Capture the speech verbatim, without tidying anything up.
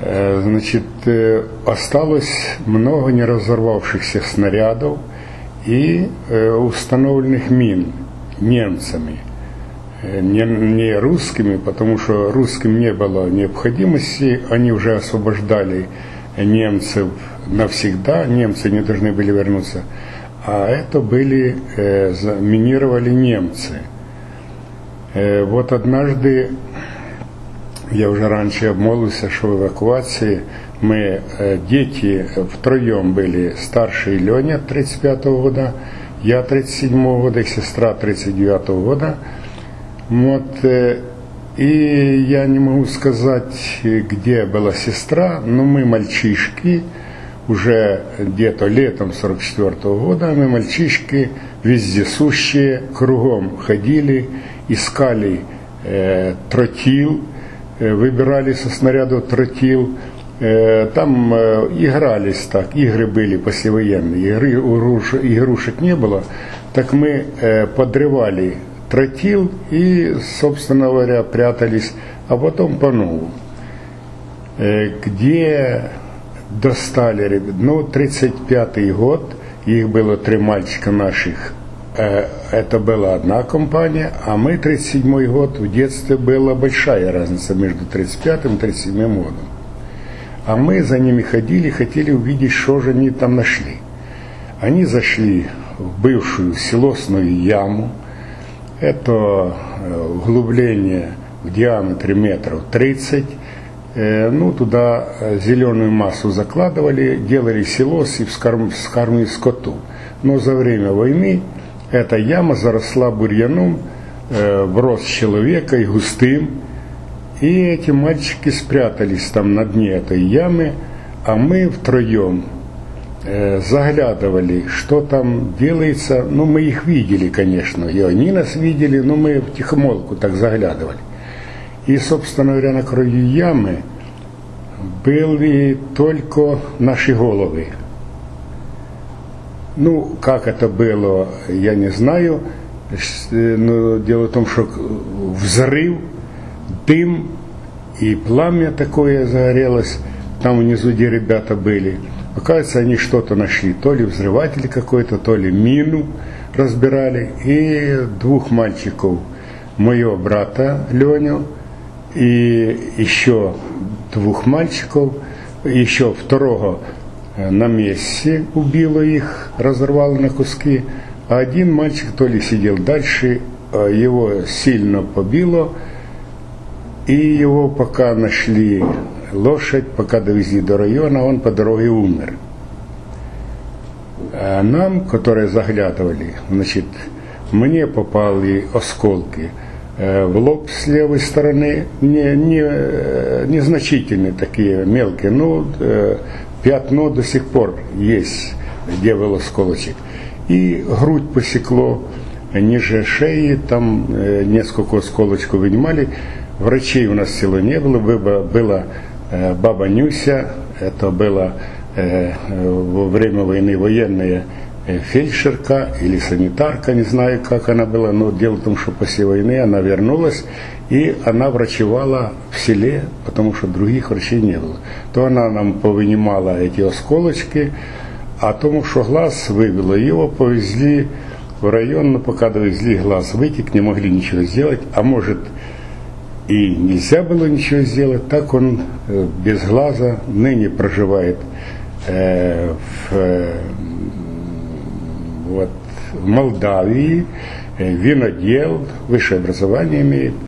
Значит, осталось много не разорвавшихся снарядов и установленных мин немцами. Не, не русскими, потому что русским не было необходимости, они уже освобождали немцев навсегда, немцы не должны были вернуться, а это были, э, заминировали немцы. Э, вот однажды, я уже раньше обмолвился, что в эвакуации мы, э, дети втроем были, старший Леня тридцать пятого года, я тридцать седьмого года и сестра тридцать девятого года. Вот, и я не могу сказать, где была сестра, но мы мальчишки, уже где-то летом сорок четвёртого года, мы мальчишки вездесущие, кругом ходили, искали э, тротил, э, выбирали со снарядов тротил, э, там э, игрались так, игры были послевоенные, игры, игрушек не было, так мы э, подрывали тротил и, собственно говоря, прятались, а потом по новому. Где достали, ребят, ну, тридцать пятый год, их было три мальчика наших, это была одна компания, а мы тридцать седьмой год, в детстве была большая разница между тридцать пятым и тридцать седьмым годом. А мы за ними ходили, хотели увидеть, что же они там нашли. Они зашли в бывшую силосную яму. Это углубление в диаметре метров тридцать. Ну, туда зеленую массу закладывали, делали силос и вскармливали скоту. Но за время войны эта яма заросла бурьяном в рост человека и густым. И эти мальчики спрятались там на дне этой ямы, а мы втроем заглядывали, что там делается. Ну, мы их видели, конечно, и они нас видели, но мы втихомолку так заглядывали. И, собственно говоря, на краю ямы были только наши головы. Ну, как это было, я не знаю, но дело в том, что взрыв, дым и пламя такое загорелось, там внизу, где ребята были. Оказывается, они что-то нашли, то ли взрыватель какой-то, то ли мину разбирали. И двух мальчиков, моего брата Леню, и еще двух мальчиков, еще второго на месте убило их, разорвало на куски. А один мальчик то ли сидел дальше, его сильно побило, и его пока нашли лошадь, пока довезли до района, он по дороге умер. А нам, которые заглядывали, значит, мне попали осколки в лоб с левой стороны, не, не, незначительные такие, мелкие, но пятно до сих пор есть, где был осколочек. И грудь посекло, ниже шеи, там несколько осколочков вынимали. Врачей у нас в селе не было, была баба Нюся, это была э, во время войны военная э, фельдшерка или санитарка, не знаю, как она была, но дело в том, что после войны она вернулась, и она врачевала в селе, потому что других врачей не было. То она нам повынимала эти осколочки, а тому, что глаз выбило, его повезли в район, но пока довезли, глаз вытек, не могли ничего сделать, а может, и нельзя было ничего сделать, так он э, без глаза ныне проживает э, в, э, вот, в Молдавии, э, винодел, высшее образование имеет.